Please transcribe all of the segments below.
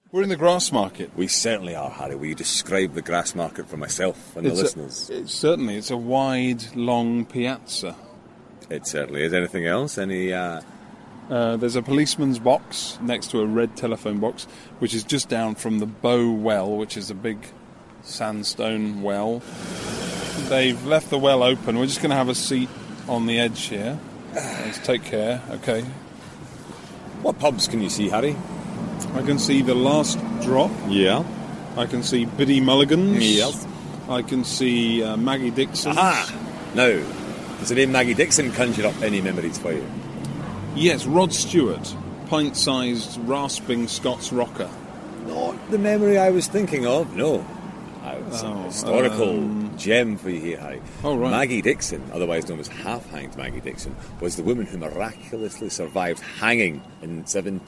We're in the Grassmarket. We certainly are, Harry. Will you describe the Grassmarket for myself and the listeners? It's a wide, long piazza. It certainly is. Anything else? There's a policeman's box next to a red telephone box, which is just down from the Bow Well, which is a big sandstone well. They've left the well open. We're just going to have a seat on the edge here. Let's take care. Okay. What pubs can you see, Harry? I can see The Last Drop. Yeah. I can see Biddy Mulligan's. Yes. I can see Maggie Dixon's. Aha! Now, does the name Maggie Dixon conjure up any memories for you? Yes, Rod Stewart, pint-sized, rasping Scots rocker. Not the memory I was thinking of, no. It's a historical gem for you here, Harry. Oh, right. Maggie Dixon, otherwise known as Half-Hanged Maggie Dixon, was the woman who miraculously survived hanging in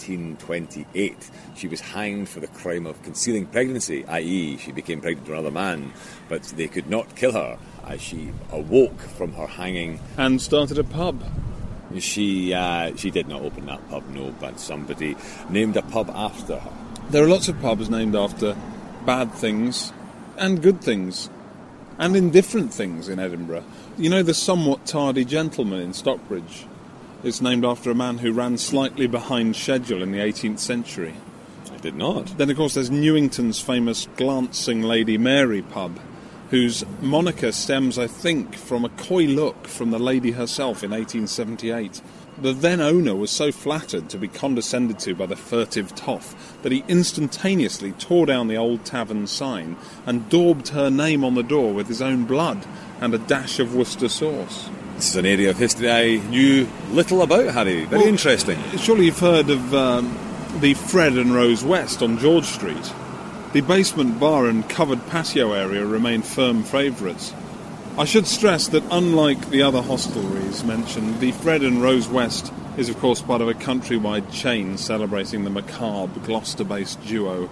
1728. She was hanged for the crime of concealing pregnancy, i.e. she became pregnant to another man, but they could not kill her as she awoke from her hanging. And started a pub. She did not open that pub, no, but somebody named a pub after her. There are lots of pubs named after bad things and good things and indifferent things in Edinburgh. You know the Somewhat Tardy Gentleman in Stockbridge? It's named after a man who ran slightly behind schedule in the 18th century. I did not. Then, of course, there's Newington's famous Glancing Lady Mary pub, whose moniker stems, I think, from a coy look from the lady herself in 1878. The then owner was so flattered to be condescended to by the furtive toff that he instantaneously tore down the old tavern sign and daubed her name on the door with his own blood and a dash of Worcester sauce. This is an area of history I knew little about, Harry. Very interesting. Surely you've heard of the Fred and Rose West on George Street. The basement bar and covered patio area remain firm favourites. I should stress that unlike the other hostelries mentioned, the Fred and Rose West is of course part of a countrywide chain celebrating the macabre Gloucester-based duo.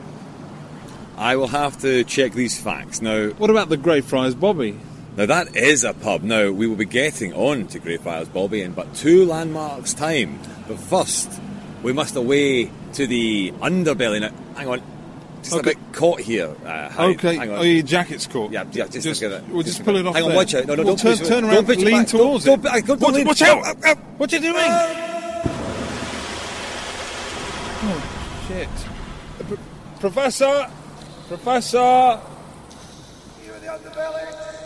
I will have to check these facts. Now, what about the Greyfriars Bobby? Now that is a pub. Now, we will be getting on to Greyfriars Bobby in but 2 landmarks' time. But first, we must away to the underbelly. Now, hang on. Just a bit caught here, Harry. Okay. Hang on. Oh, your jacket's caught. Yeah, just get it. We'll just pull it off. Hang on, there. watch out. No, don't turn around, lean towards it. Don't lean. Watch out! What are you doing? Oh, shit. Professor! You in the underbelly?